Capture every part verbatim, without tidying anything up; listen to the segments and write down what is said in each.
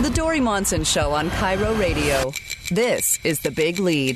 The Dory Monson Show on Cairo Radio. This is The Big Lead.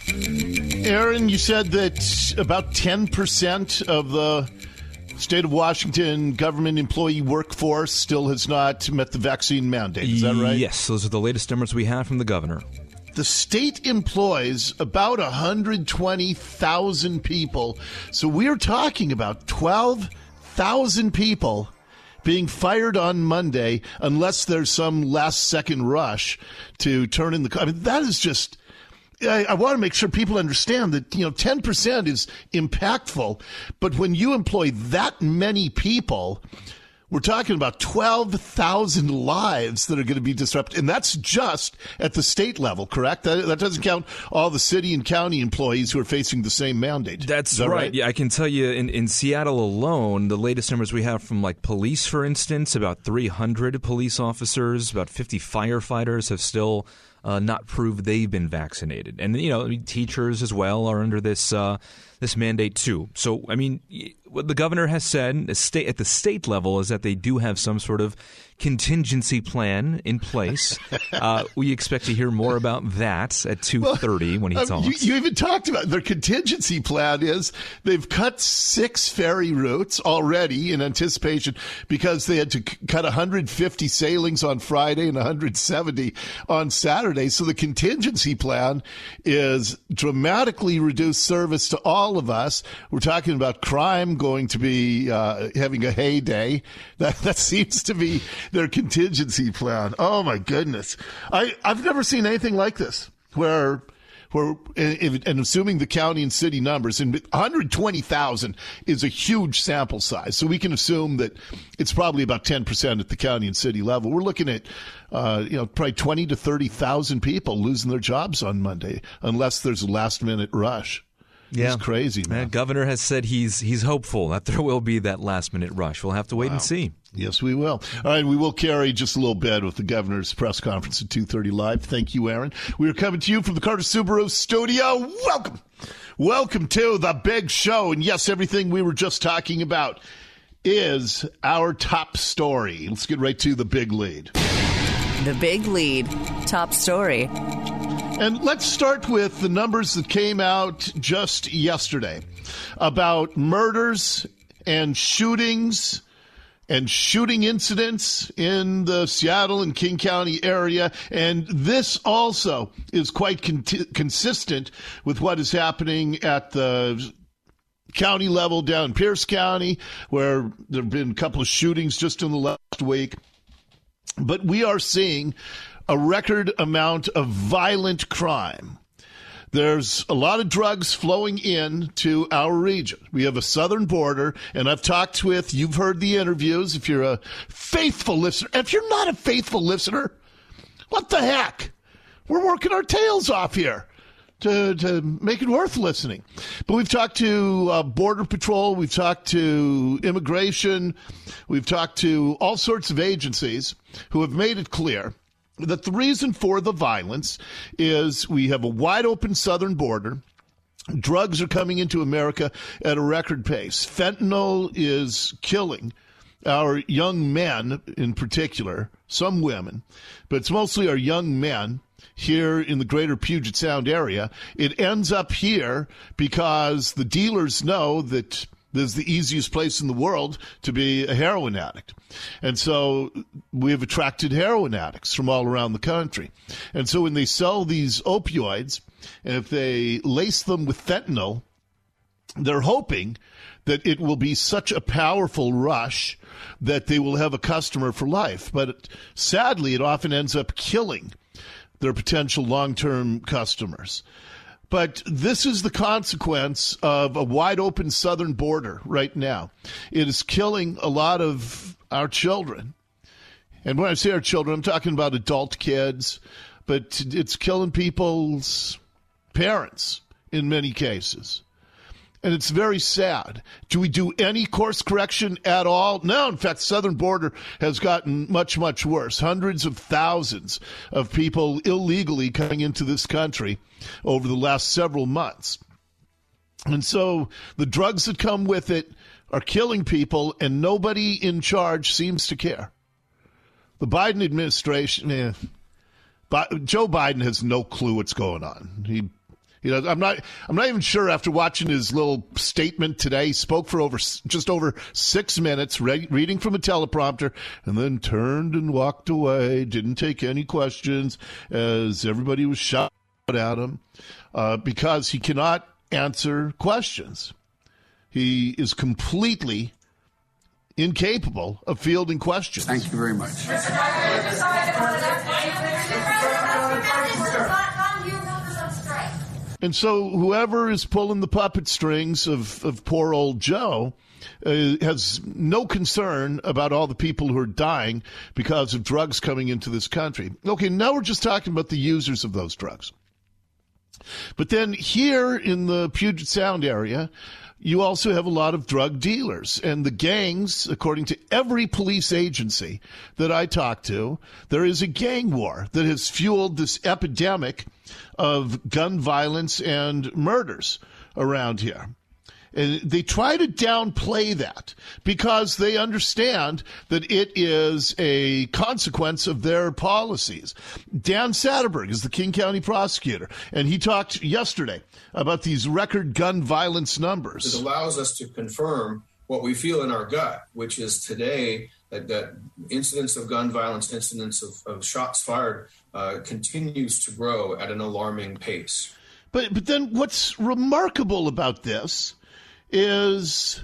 Aaron, you said that about ten percent of the state of Washington government employee workforce still has not met the vaccine mandate. Is that right? Yes, those are the latest numbers we have from the governor. The state employs about one hundred twenty thousand people. So we're talking about twelve thousand people being fired on Monday unless there's some last-second rush to turn in the... I mean, that is just... I, I want to make sure people understand that, you know, ten percent is impactful. But when you employ that many people... We're talking about twelve thousand lives that are going to be disrupted. And that's just at the state level, correct? That, that doesn't count all the city and county employees who are facing the same mandate. That's that right. right. Yeah, I can tell you in, in Seattle alone, the latest numbers we have from like police, for instance, about three hundred police officers, about fifty firefighters have still uh, not proved they've been vaccinated. And, you know, teachers as well are under this uh, this mandate too. So, I mean, what the governor has said at the state level is that they do have some sort of contingency plan in place. Uh, we expect to hear more about that at two thirty well, when he um, talks. You, you even talked about their contingency plan is they've cut six ferry routes already in anticipation because they had to c- cut one hundred fifty sailings on Friday and one hundred seventy on Saturday. So the contingency plan is dramatically reduced service to all of us. We're talking about crime going to be uh, having a heyday. That, that seems to be their contingency plan. Oh, my goodness. I, I've never seen anything like this where, where and, and assuming the county and city numbers, and one hundred twenty thousand is a huge sample size. So we can assume that it's probably about ten percent at the county and city level. We're looking at, uh, you know, probably twenty to thirty thousand people losing their jobs on Monday unless there's a last minute rush. Yeah. It's crazy, man. The governor has said he's he's hopeful that there will be that last-minute rush. We'll have to wait Wow. and see. Yes, we will. All right, we will carry just a little bit with the governor's press conference at two thirty live. Thank you, Aaron. We are coming to you from the Carter Subaru studio. Welcome. Welcome to the big show. And yes, everything we were just talking about is our top story. Let's get right to the big lead. The Big Lead. Top story. And let's start with the numbers that came out just yesterday about murders and shootings and shooting incidents in the Seattle and King County area. And this also is quite con- consistent with what is happening at the county level down in Pierce County, where there have been a couple of shootings just in the last week. But we are seeing a record amount of violent crime. There's a lot of drugs flowing in to our region. We have a southern border, and I've talked with, you've heard the interviews, if you're a faithful listener. If you're not a faithful listener, what the heck? We're working our tails off here to, to make it worth listening. But we've talked to uh, Border Patrol, we've talked to Immigration, we've talked to all sorts of agencies who have made it clear that the reason for the violence is we have a wide open southern border. Drugs are coming into America at a record pace. Fentanyl is killing our young men in particular, some women, but it's mostly our young men here in the greater Puget Sound area. It ends up here because the dealers know that this is the easiest place in the world to be a heroin addict. And so we have attracted heroin addicts from all around the country. And so when they sell these opioids, and if they lace them with fentanyl, they're hoping that it will be such a powerful rush that they will have a customer for life. But sadly, it often ends up killing their potential long-term customers. But this is the consequence of a wide open southern border right now. It is killing a lot of our children. And when I say our children, I'm talking about adult kids, but it's killing people's parents in many cases. And it's very sad. Do we do any course correction at all? No. In fact, southern border has gotten much, much worse. Hundreds of thousands of people illegally coming into this country over the last several months. And so the drugs that come with it are killing people, and nobody in charge seems to care. The Biden administration, eh, Bi- Joe Biden has no clue what's going on. He, you know, I'm not, I'm not even sure after watching his little statement today. He spoke for over just over six minutes, re- reading from a teleprompter, and then turned and walked away. Didn't take any questions as everybody was shouting at him uh, because he cannot answer questions. He is completely incapable of fielding questions. Thank you very much. And so whoever is pulling the puppet strings of, of poor old Joe uh, has no concern about all the people who are dying because of drugs coming into this country. Okay, now we're just talking about the users of those drugs. But then here in the Puget Sound area, you also have a lot of drug dealers. And the gangs, according to every police agency that I talk to, there is a gang war that has fueled this epidemic of gun violence and murders around here. And they try to downplay that because they understand that it is a consequence of their policies. Dan Satterberg is the King County prosecutor, and he talked yesterday about these record gun violence numbers. It allows us to confirm what we feel in our gut, which is today that, that incidents of gun violence, incidents of, of shots fired uh, continues to grow at an alarming pace. But, but then what's remarkable about this is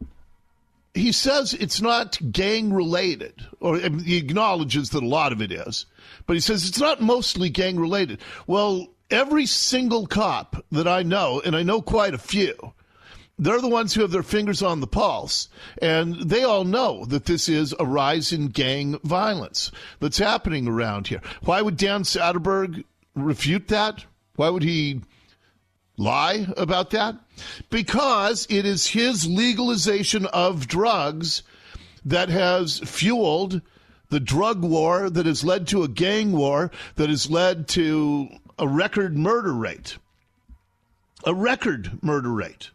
he says it's not gang-related, or I mean, he acknowledges that a lot of it is, but he says it's not mostly gang-related. Well, every single cop that I know, and I know quite a few, they're the ones who have their fingers on the pulse, and they all know that this is a rise in gang violence that's happening around here. Why would Dan Satterberg refute that? Why would he lie about that? Because it is his legalization of drugs that has fueled the drug war that has led to a gang war that has led to a record murder rate. A record murder rate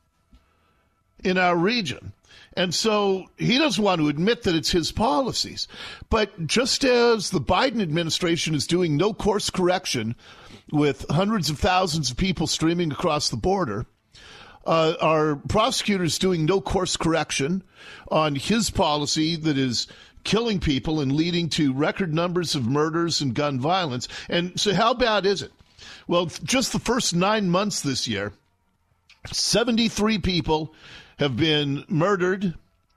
in our region. And so he doesn't want to admit that it's his policies. But just as the Biden administration is doing no course correction with hundreds of thousands of people streaming across the border, uh, our prosecutor's doing no course correction on his policy that is killing people and leading to record numbers of murders and gun violence. And so how bad is it? Well, just the first nine months this year, seventy-three people have been murdered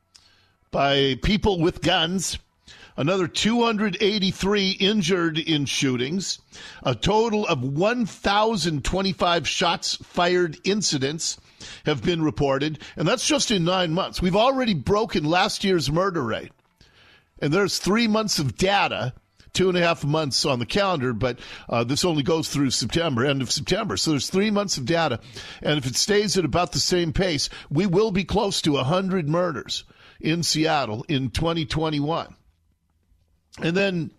by people with guns. Another two hundred eighty-three injured in shootings. A total of one thousand twenty-five shots fired incidents have been reported. And that's just in nine months. We've already broken last year's murder rate. And there's three months of data, two and a half months on the calendar, but uh, this only goes through September, end of September. So there's three months of data. And if it stays at about the same pace, we will be close to one hundred murders in Seattle in twenty twenty-one. And then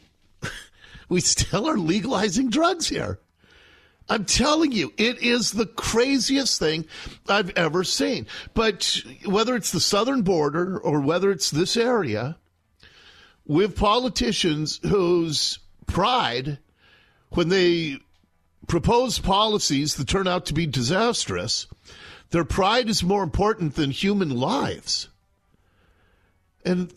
we still are legalizing drugs here. I'm telling you, it is the craziest thing I've ever seen. But whether it's the southern border or whether it's this area, we have politicians whose pride, when they propose policies that turn out to be disastrous, their pride is more important than human lives. And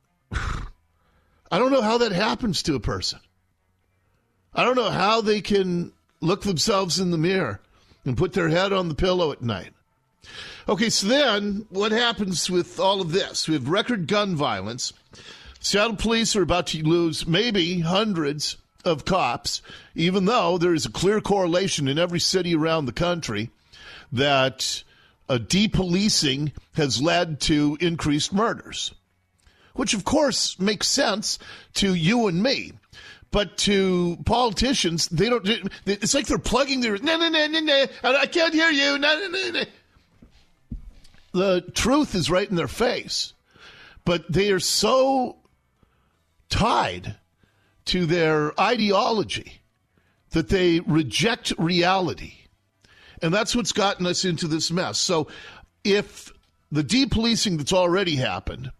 I don't know how that happens to a person. I don't know how they can look themselves in the mirror and put their head on the pillow at night. Okay, so then what happens with all of this? We have record gun violence. Seattle police are about to lose maybe hundreds of cops, even though there is a clear correlation in every city around the country that a depolicing has led to increased murders, which of course makes sense to you and me. But to politicians, they don't. It's like they're plugging their. No, no, no, no, no. I can't hear you. No, no, no, no. The truth is right in their face, but they are so tied to their ideology that they reject reality, and that's what's gotten us into this mess. So, if the depolicing that's already happened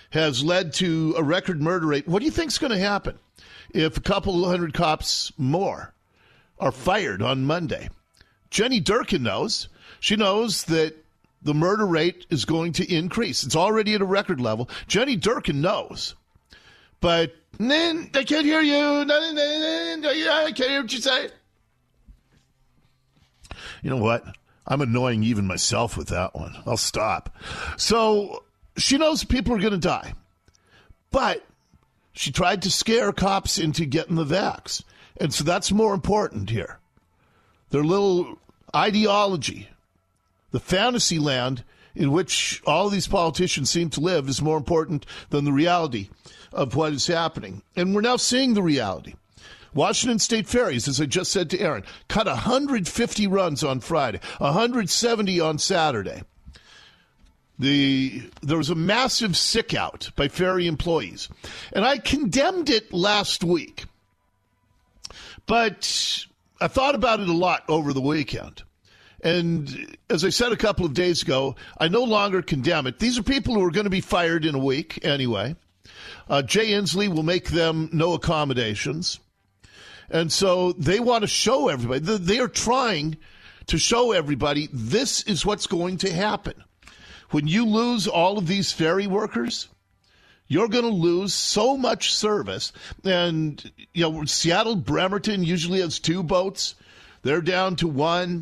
has led to a record murder rate. What do you think is going to happen if a couple hundred cops more are fired on Monday? Jenny Durkin knows. She knows that the murder rate is going to increase. It's already at a record level. Jenny Durkin knows. But then I can't hear you. I can't hear what you say. You know what? I'm annoying even myself with that one. I'll stop. So she knows people are going to die. But she tried to scare cops into getting the vax. And so that's more important here. Their little ideology, the fantasy land in which all of these politicians seem to live, is more important than the reality of what is happening. And we're now seeing the reality. Washington State Ferries, as I just said to Aaron, cut one hundred fifty runs on Friday, one hundred seventy on Saturday. The there was a massive sick out by ferry employees. And I condemned it last week. But I thought about it a lot over the weekend. And as I said a couple of days ago, I no longer condemn it. These are people who are going to be fired in a week anyway. Uh, Jay Inslee will make them no accommodations. And so they want to show everybody. They are trying to show everybody this is what's going to happen. When you lose all of these ferry workers, you're going to lose so much service. And, you know, Seattle Bremerton usually has two boats. They're down to one.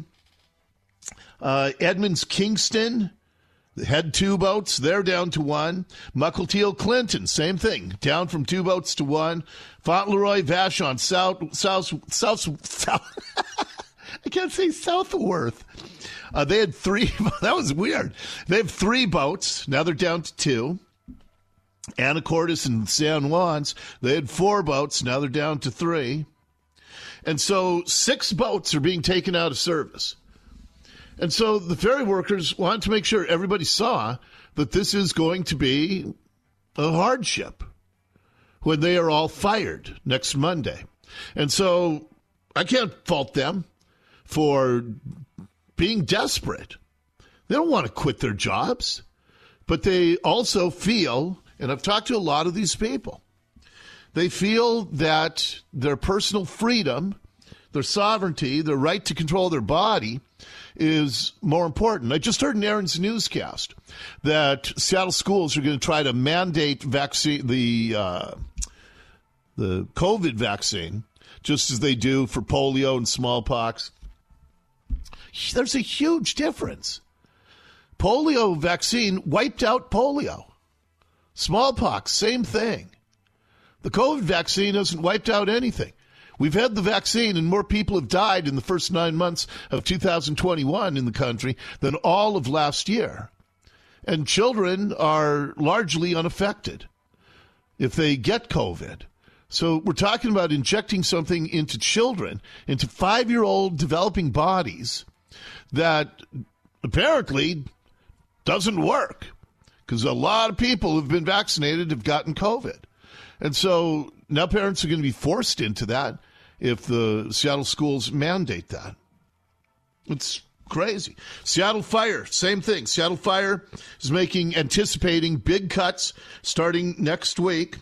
Uh, Edmonds Kingston had two boats. They're down to one. Mukilteo Clinton, same thing, down from two boats to one. Fauntleroy Vashon, South, South, South, South. I can't say Southworth. Uh, they had three. That was weird. They have three boats. Now they're down to two. Anacortes and San Juan's, they had four boats. Now they're down to three. And so six boats are being taken out of service. And so the ferry workers want to make sure everybody saw that this is going to be a hardship when they are all fired next Monday. And so I can't fault them for being desperate. They don't want to quit their jobs, but they also feel, and I've talked to a lot of these people, they feel that their personal freedom, their sovereignty, their right to control their body is more important. I just heard in Aaron's newscast that Seattle schools are going to try to mandate vaccine, the uh, the COVID vaccine, just as they do for polio and smallpox. There's a huge difference. Polio vaccine wiped out polio. Smallpox, same thing. The COVID vaccine hasn't wiped out anything. We've had the vaccine and more people have died in the first nine months of two thousand twenty-one in the country than all of last year. And children are largely unaffected if they get COVID. So we're talking about injecting something into children, into five-year-old developing bodies that apparently doesn't work because a lot of people who've been vaccinated have gotten COVID. And so now parents are going to be forced into that if the Seattle schools mandate that. It's crazy. Seattle Fire, same thing. Seattle Fire is making, anticipating big cuts starting next week.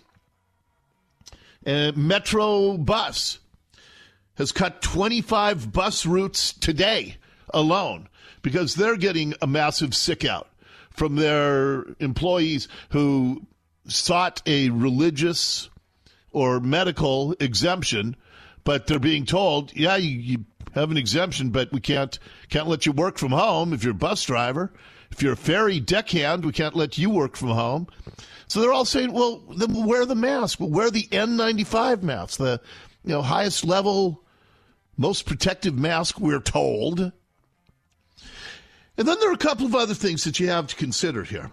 Uh, Metro Bus has cut twenty-five bus routes today alone because they're getting a massive sick out from their employees who sought a religious or medical exemption, but they're being told, yeah, you, you have an exemption, but we can't can't let you work from home if you're a bus driver. If you're a ferry deckhand, we can't let you work from home. So they're all saying, well, then wear the mask. Well, wear the N ninety-five mask, the you know highest level, most protective mask, we're told. And then there are a couple of other things that you have to consider here.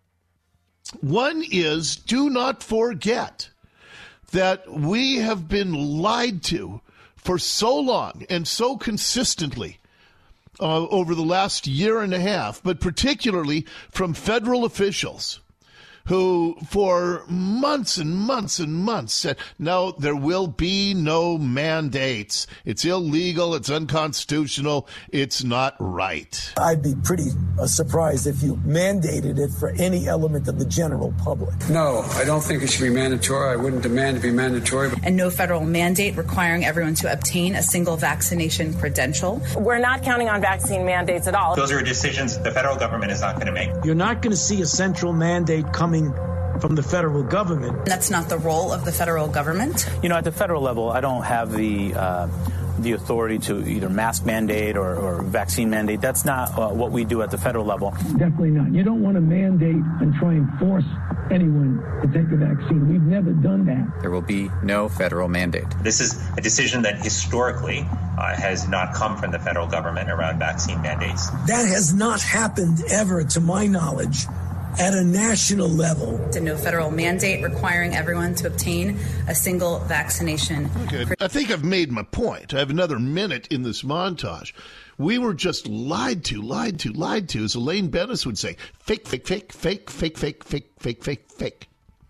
One is, do not forget that we have been lied to for so long and so consistently uh, over the last year and a half, but particularly from federal officials who for months and months and months said, no, there will be no mandates. It's illegal. It's unconstitutional. It's not right. I'd be pretty uh, surprised if you mandated it for any element of the general public. No, I don't think it should be mandatory. I wouldn't demand it be mandatory. And no federal mandate requiring everyone to obtain a single vaccination credential. We're not counting on vaccine mandates at all. Those are decisions the federal government is not going to make. You're not going to see a central mandate coming from the federal government. That's not the role of the federal government. You know, at the federal level, I don't have the uh, the authority to either mask mandate or, or vaccine mandate. That's not uh, what we do at the federal level. Definitely not. You don't want to mandate and try and force anyone to take the vaccine. We've never done that. There will be no federal mandate. This is a decision that historically uh, has not come from the federal government around vaccine mandates. That has not happened ever, to my knowledge, at a national level. To no federal mandate requiring everyone to obtain a single vaccination. Okay. I think I've made my point. I have another minute in this montage. We were just lied to, lied to, lied to, as Elaine Bennis would say. Fake, fake, fake, fake, fake, fake, fake, fake, fake, fake.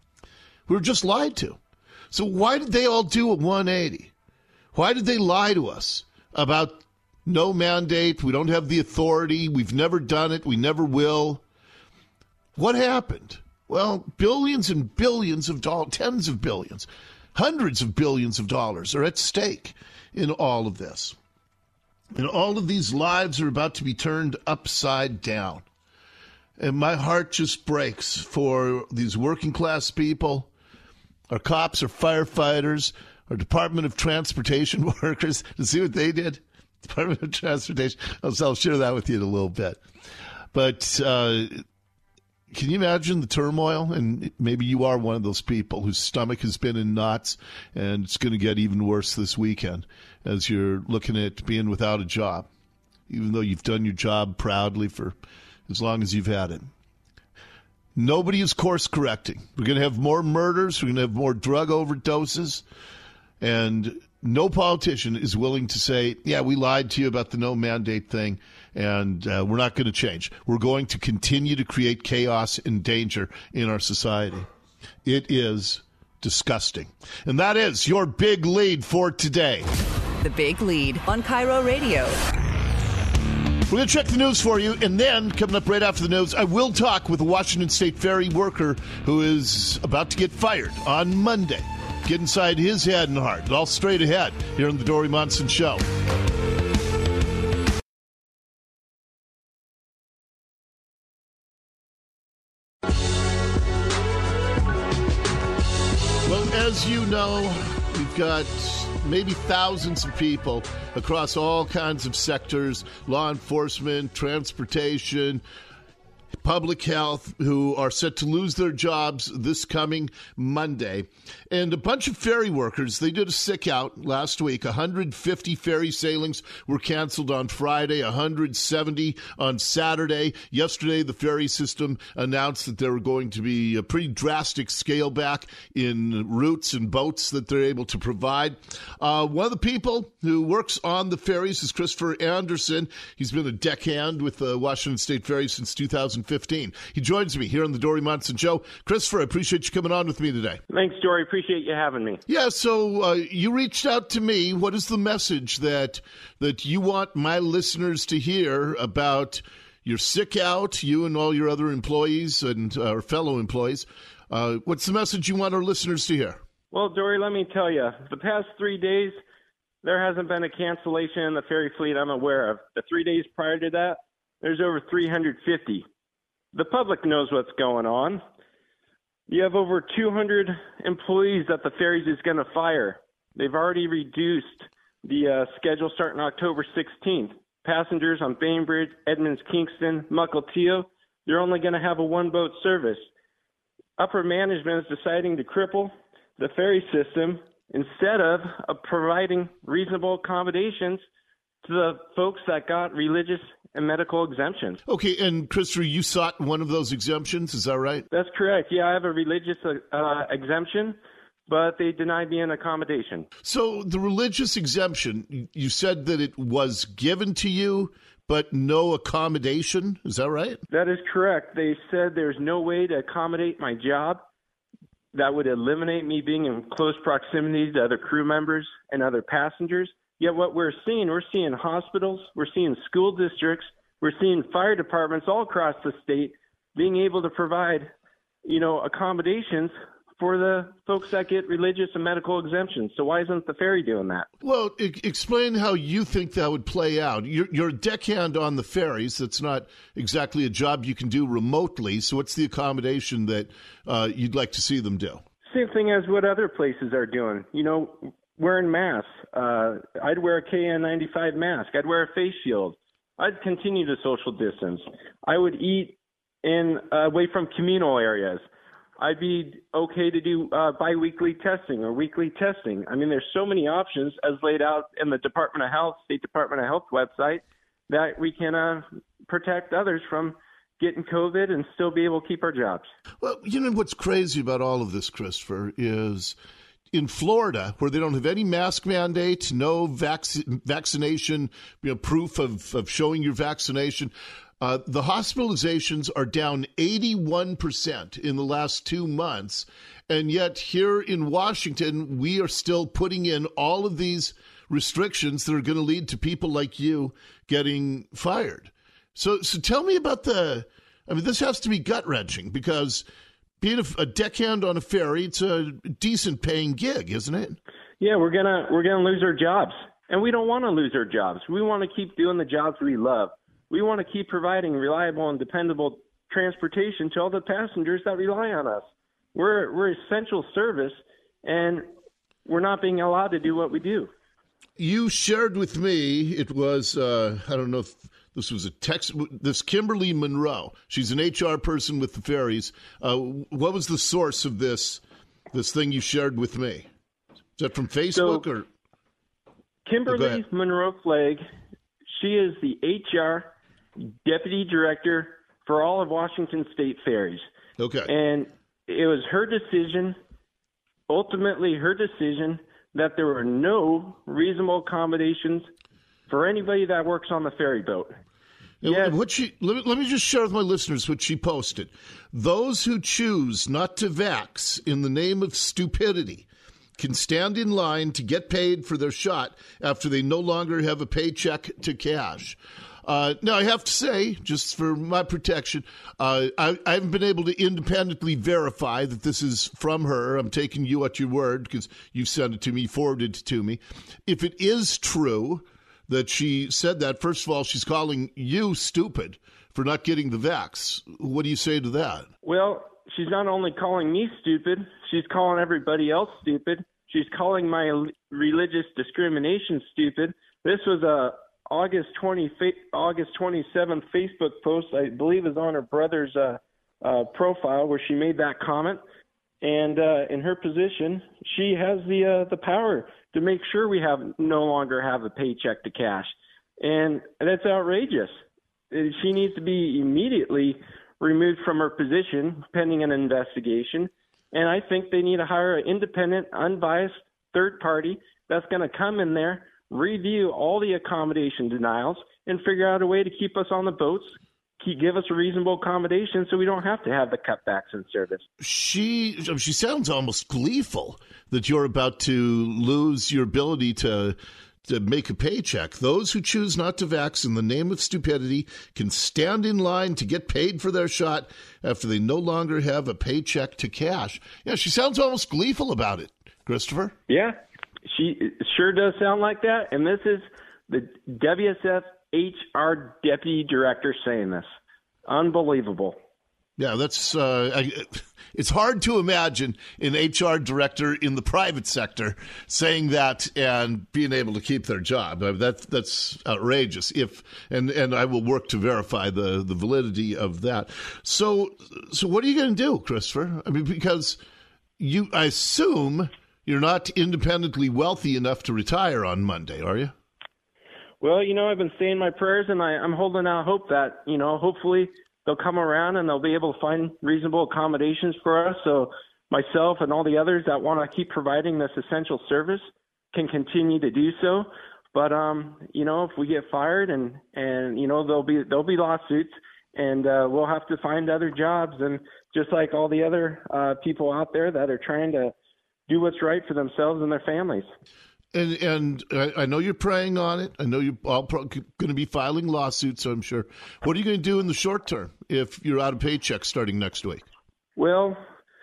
We were just lied to. So why did they all do a one eighty? Why did they lie to us about no mandate? We don't have the authority. We've never done it. We never will. What happened? Well, billions and billions of dollars, tens of billions, hundreds of billions of dollars are at stake in all of this. And all of these lives are about to be turned upside down. And my heart just breaks for these working class people, our cops, our firefighters, our Department of Transportation workers. To see what they did? Department of Transportation. I'll, I'll share that with you in a little bit. But uh, can you imagine the turmoil? And maybe you are one of those people whose stomach has been in knots, and it's going to get even worse this weekend as you're looking at being without a job, even though you've done your job proudly for as long as you've had it. Nobody is course correcting. We're going to have more murders. We're going to have more drug overdoses. And no politician is willing to say, yeah, we lied to you about the no mandate thing, and uh, we're not going to change. We're going to continue to create chaos and danger in our society. It is disgusting. And that is your big lead for today. The Big Lead on Cairo Radio. We're going to check the news for you, and then, coming up right after the news, I will talk with a Washington State Ferry worker who is about to get fired on Monday. Get inside his head and heart. All straight ahead here on the Dori Monson Show. Well, as you know, we've got maybe thousands of people across all kinds of sectors, law enforcement, transportation, public health, who are set to lose their jobs this coming Monday. And a bunch of ferry workers, they did a sick out last week. one hundred fifty ferry sailings were canceled on Friday, one hundred seventy on Saturday. Yesterday, the ferry system announced that there were going to be a pretty drastic scale back in routes and boats that they're able to provide. Uh, one of the people who works on the ferries is Christopher Anderson. He's been a deckhand with the Washington State Ferry since two thousand fifteen. He joins me here on the Dori Monson Show. Christopher, I appreciate you coming on with me today. Thanks, Dori. Appreciate you having me. Yeah, so uh, you reached out to me. What is the message that that you want my listeners to hear about your sick out, you and all your other employees and uh, fellow employees? Uh, what's the message you want our listeners to hear? Well, Dori, let me tell you, the past three days, there hasn't been a cancellation in the ferry fleet I'm aware of. The three days prior to that, there's over three hundred fifty. The public knows what's going on. You have over two hundred employees that the ferries is going to fire. They've already reduced the uh, schedule starting October sixteenth. Passengers on Bainbridge, Edmonds, Kingston, Mukilteo, they're only going to have a one-boat service. Upper management is deciding to cripple the ferry system instead of uh, providing reasonable accommodations to the folks that got religious and medical exemptions. Okay, and Christopher, you sought one of those exemptions, is that right? That's correct. Yeah, I have a religious uh, exemption, but they denied me an accommodation. So the religious exemption, you said that it was given to you but no accommodation. Is that right? That is correct. They said there's no way to accommodate my job that would eliminate me being in close proximity to other crew members and other passengers. Yet what we're seeing, we're seeing hospitals, we're seeing school districts, we're seeing fire departments all across the state being able to provide, you know, accommodations for the folks that get religious and medical exemptions. So why isn't the ferry doing that? Well, I- explain how you think that would play out. You're, you're a deckhand on the ferries. That's not exactly a job you can do remotely. So what's the accommodation that uh, you'd like to see them do? Same thing as what other places are doing. You know, wearing masks. Uh, I'd wear a K N ninety-five mask. I'd wear a face shield. I'd continue to social distance. I would eat in uh, away from communal areas. I'd be okay to do uh, biweekly testing or weekly testing. I mean, there's so many options as laid out in the Department of Health, State Department of Health website that we can uh, protect others from getting COVID and still be able to keep our jobs. Well, you know what's crazy about all of this, Christopher, is in Florida, where they don't have any mask mandate, no vac- vaccination, you know, proof of, of showing your vaccination, uh, the hospitalizations are down eighty-one percent in the last two months. And yet here in Washington, we are still putting in all of these restrictions that are going to lead to people like you getting fired. So, so tell me about the, I mean, this has to be gut-wrenching because being a, a deckhand on a ferry, it's a decent paying gig, isn't it? Yeah, we're gonna we're gonna lose our jobs, and we don't want to lose our jobs. We want to keep doing the jobs we love. We want to keep providing reliable and dependable transportation to all the passengers that rely on us. We're we're essential service, and we're not being allowed to do what we do. You shared with me, it was, uh, I don't know if this was a text, this Kimberly Monroe. She's an H R person with the ferries. Uh, what was the source of this this thing you shared with me? Is that from Facebook so, or? Kimberly oh, Monroe Flagg, she is the H R Deputy Director for all of Washington State ferries. Okay. And it was her decision, ultimately her decision, that there were no reasonable accommodations for anybody that works on the ferry boat. Yes. What she, let, me, let me just share with my listeners what she posted. Those who choose not to vax in the name of stupidity can stand in line to get paid for their shot after they no longer have a paycheck to cash. Uh, now, I have to say, just for my protection, uh, I, I haven't been able to independently verify that this is from her. I'm taking you at your word because you sent it to me, forwarded it to me. If it is true that she said that, first of all, she's calling you stupid for not getting the vax. What do you say to that? Well, she's not only calling me stupid, she's calling everybody else stupid. She's calling my religious discrimination stupid. This was a August twentieth, August twenty-seventh Facebook post, I believe is on her brother's uh, uh, profile where she made that comment. And uh, in her position, she has the uh, the power to make sure we have no longer have a paycheck to cash. And that's outrageous. She needs to be immediately removed from her position pending an investigation. And I think they need to hire an independent, unbiased third party that's going to come in there, review all the accommodation denials, and figure out a way to keep us on the boats, keep, give us a reasonable accommodation so we don't have to have the cutbacks in service. She she sounds almost gleeful that you're about to lose your ability to to make a paycheck. Those who choose not to vax in the name of stupidity can stand in line to get paid for their shot after they no longer have a paycheck to cash. Yeah, she sounds almost gleeful about it, Christopher. Yeah. She sure does sound like that, and this is the W S F H R Deputy Director saying this. Unbelievable. Yeah, that's uh, I, it's hard to imagine an H R director in the private sector saying that and being able to keep their job. I mean, that, that's outrageous. If and, and I will work to verify the, the validity of that. So so what are you going to do, Christopher? I mean, because you, I assume you're not independently wealthy enough to retire on Monday, are you? Well, you know, I've been saying my prayers, and I, I'm holding out hope that, you know, hopefully they'll come around and they'll be able to find reasonable accommodations for us so myself and all the others that want to keep providing this essential service can continue to do so. But um, you know, if we get fired, and and you know, there'll be there'll be lawsuits, and uh, we'll have to find other jobs, and just like all the other uh, people out there that are trying to do what's right for themselves and their families. And and I know you're praying on it. I know you're all pro- going to be filing lawsuits, so I'm sure. What are you going to do in the short term if you're out of paycheck starting next week? Well,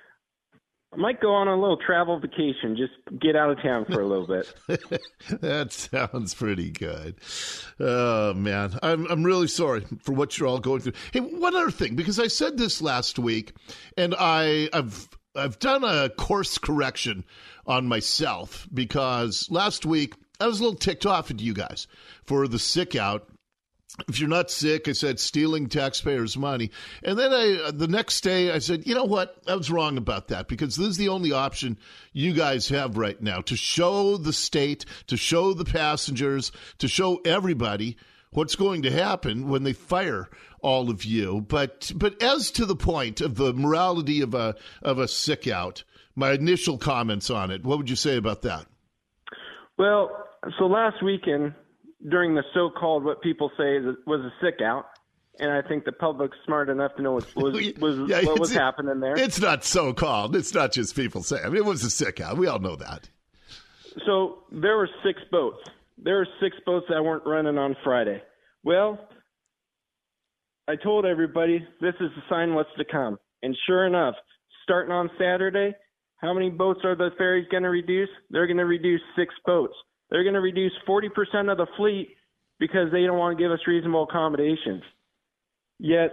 I might go on a little travel vacation, just get out of town for a little bit. That sounds pretty good. Oh, man. I'm I'm really sorry for what you're all going through. Hey, one other thing, because I said this last week, and I, I've I've done a course correction on myself, because last week I was a little ticked off at you guys for the sick out. If you're not sick, I said stealing taxpayers' money. And then I, the next day I said, you know what? I was wrong about that, because this is the only option you guys have right now to show the state, to show the passengers, to show everybody what's going to happen when they fire all of you. But but as to the point of the morality of a of a sick out, my initial comments on it, what would you say about that? Well, so last weekend, during the so-called, what people say is, was a sick out, and I think the public's smart enough to know what was, was, yeah, what was happening there. It's not so-called. It's not just people saying. I mean, it was a sick out. We all know that. So there were six boats. There were six boats that weren't running on Friday. Well, I told everybody this is a sign what's to come. And sure enough, starting on Saturday, how many boats are the ferries going to reduce? They're going to reduce six boats. They're going to reduce forty percent of the fleet because they don't want to give us reasonable accommodations. Yet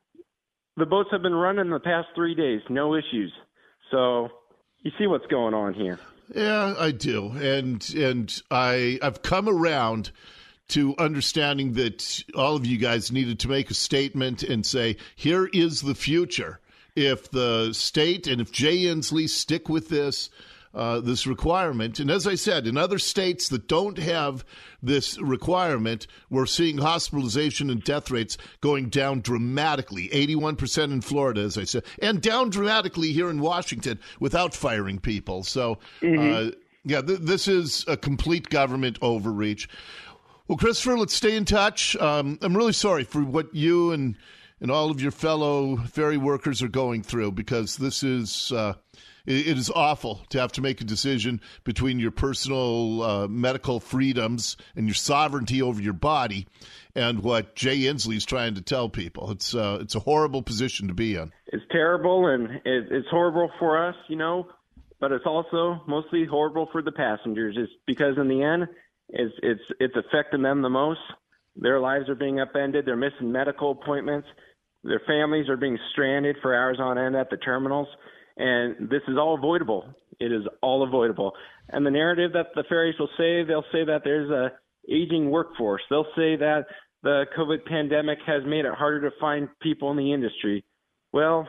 the boats have been running the past three days, no issues. So you see what's going on here. Yeah, I do. And and I I've come around to understanding that all of you guys needed to make a statement and say, here is the future. If the state and if Jay Inslee stick with this, uh, this requirement, and as I said, in other states that don't have this requirement, we're seeing hospitalization and death rates going down dramatically, eighty-one percent in Florida, as I said, and down dramatically here in Washington without firing people. So, mm-hmm. uh, yeah, th- this is a complete government overreach. Well, Christopher, let's stay in touch. Um, I'm really sorry for what you and and all of your fellow ferry workers are going through, because this is uh, it, it is awful to have to make a decision between your personal uh, medical freedoms and your sovereignty over your body and what Jay Inslee is trying to tell people. It's uh, it's a horrible position to be in. It's terrible, and it, it's horrible for us, you know, but it's also mostly horrible for the passengers. It's because in the end, It's it's it's affecting them the most. Their lives are being upended. They're missing medical appointments. Their families are being stranded for hours on end at the terminals. And this is all avoidable. It is all avoidable. And the narrative that the ferries will say, they'll say that there's a aging workforce. They'll say that the COVID pandemic has made it harder to find people in the industry. Well,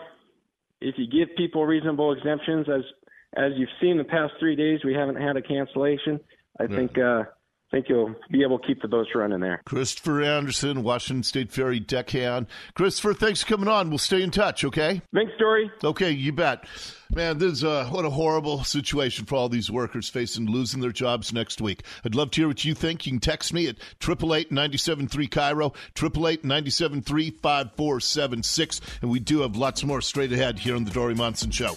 if you give people reasonable exemptions, as as you've seen the past three days, we haven't had a cancellation. I yeah. think uh, I think you'll be able to keep the boats running there. Christopher Anderson, Washington State Ferry deckhand. Christopher, thanks for coming on. We'll stay in touch, okay? Thanks, Dory. Okay, you bet. Man, this is uh, what a horrible situation for all these workers facing losing their jobs next week. I'd love to hear what you think. You can text me at eight eight eight, nine seven three, C I R O, eight eight eight, nine seven three, five four seven six. And we do have lots more straight ahead here on The Dory Monson Show.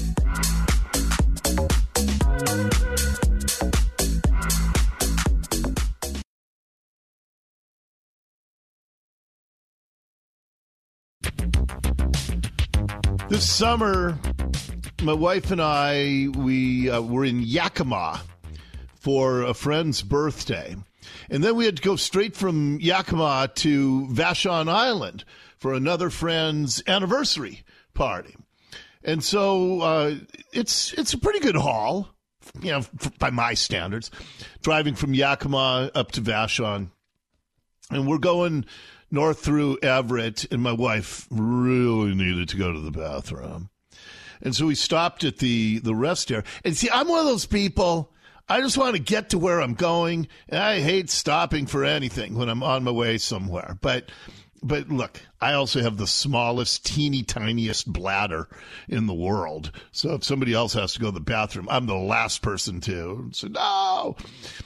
This summer, my wife and I, we uh, were in Yakima for a friend's birthday. And then we had to go straight from Yakima to Vashon Island for another friend's anniversary party. And so uh, it's it's a pretty good haul, you know, by my standards, driving from Yakima up to Vashon. And we're going north through Everett, and my wife really needed to go to the bathroom. And so we stopped at the, the rest area. And see, I'm one of those people, I just want to get to where I'm going, and I hate stopping for anything when I'm on my way somewhere. But but look, I also have the smallest, teeny tiniest bladder in the world. So if somebody else has to go to the bathroom, I'm the last person to. So no.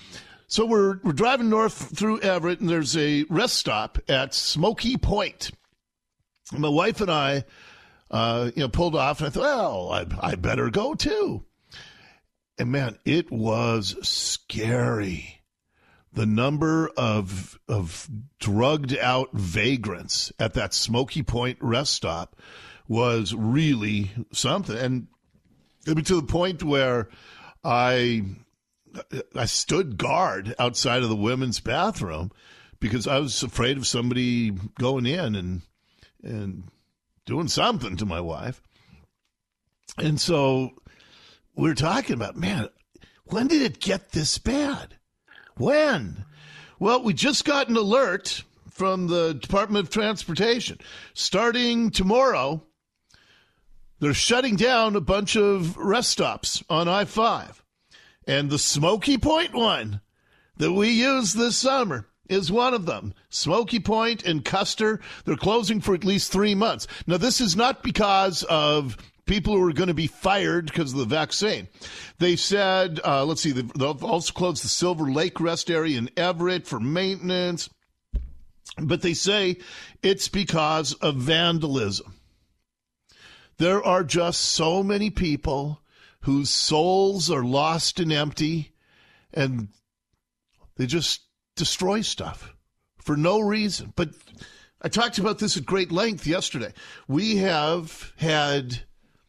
So we're we're driving north through Everett, and there's a rest stop at Smoky Point. My wife and I, uh, you know, pulled off, and I thought, well, I, I better go too. And man, it was scary. The number of of drugged out vagrants at that Smoky Point rest stop was really something, and I mean, to the point where I. I stood guard outside of the women's bathroom because I was afraid of somebody going in and and doing something to my wife. And so we we're talking about, man, when did it get this bad? When? Well, we just got an alert from the Department of Transportation. Starting tomorrow, they're shutting down a bunch of rest stops on I five. And the Smoky Point one that we used this summer is one of them. Smoky Point and Custer, they're closing for at least three months. Now, this is not because of people who are going to be fired because of the vaccine. They said, uh, let's see, they'll also close the Silver Lake rest area in Everett for maintenance. But they say it's because of vandalism. There are just so many people whose souls are lost and empty, and they just destroy stuff for no reason. But I talked about this at great length yesterday. We have had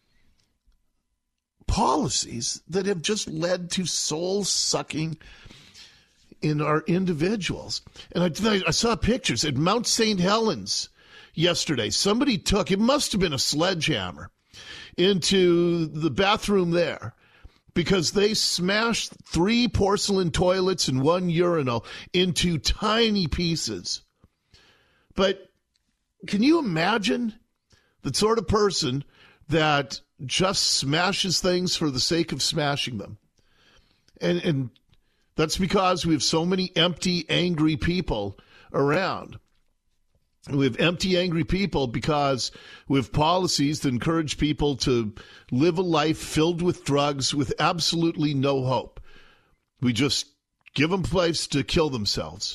policies that have just led to soul-sucking in our individuals. And I, I saw pictures at Mount Saint Helens yesterday. Somebody took, it must have been a sledgehammer, into the bathroom there because they smashed three porcelain toilets and one urinal into tiny pieces. But can you imagine the sort of person that just smashes things for the sake of smashing them? And, and that's because we have so many empty, angry people around. We have empty, angry people because we have policies that encourage people to live a life filled with drugs with absolutely no hope. We just give them a place to kill themselves.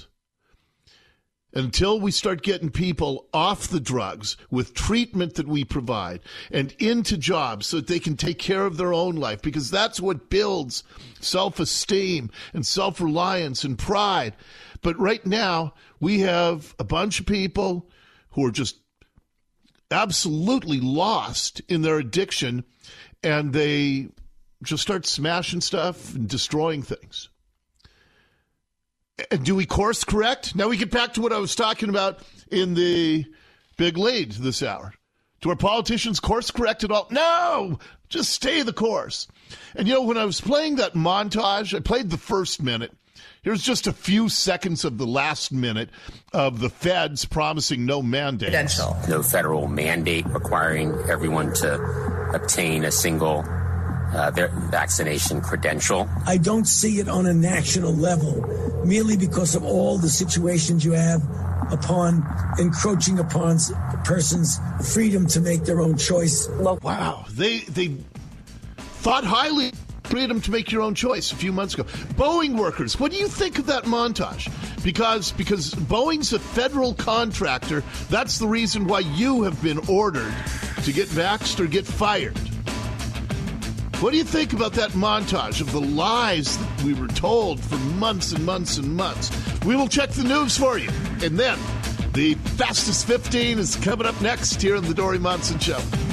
Until we start getting people off the drugs with treatment that we provide and into jobs so that they can take care of their own life, because that's what builds self-esteem and self-reliance and pride. But right now, we have a bunch of people who are just absolutely lost in their addiction, and they just start smashing stuff and destroying things. And do we course correct? Now we get back to what I was talking about in the big lead this hour. Do our politicians course correct at all? No! Just stay the course. And, you know, when I was playing that montage, I played the first minute. Here's just a few seconds of the last minute of the feds promising no mandates. No federal mandate requiring everyone to obtain a single uh, vaccination credential. I don't see it on a national level, merely because of all the situations you have upon encroaching upon a person's freedom to make their own choice. Wow. They, they thought highly freedom to make your own choice a few months ago. Boeing workers, what do you think of that montage? Because because Boeing's a federal contractor, that's the reason why you have been ordered to get vaxxed or get fired. What do you think about that montage of the lies that we were told for months and months and months? We will check the news for you. And then the Fastest fifteen is coming up next here on the Dori Monson Show.